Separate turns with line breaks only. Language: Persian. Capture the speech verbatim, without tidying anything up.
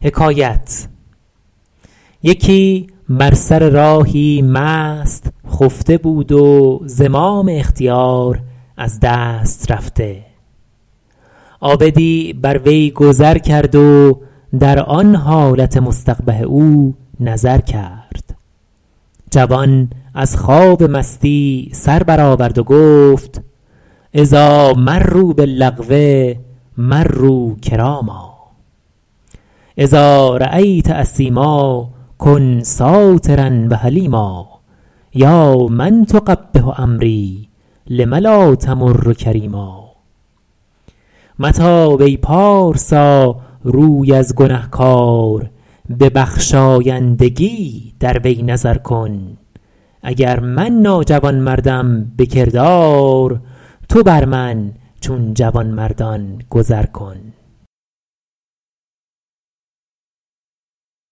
یکی بر سر راهی مست خفته بود و زمام اختیار از دست رفته. عابدی بر وی گذر کرد و در آن حالت مستقبح او نظر کرد. جوان از خواب مستی سر برآورد و گفت اذا مروا باللغو مروا کراما، اذا رأیت اثیما کن ساترا و حلیما، یا من تقبح امری لم لا تمر کریما. متاب ای پارسا روی از گنهکار، به بخشایندگی در وی نظر کن. اگر من ناجوانمردم به کردار، تو بر من چون جوانمردان گذر کن.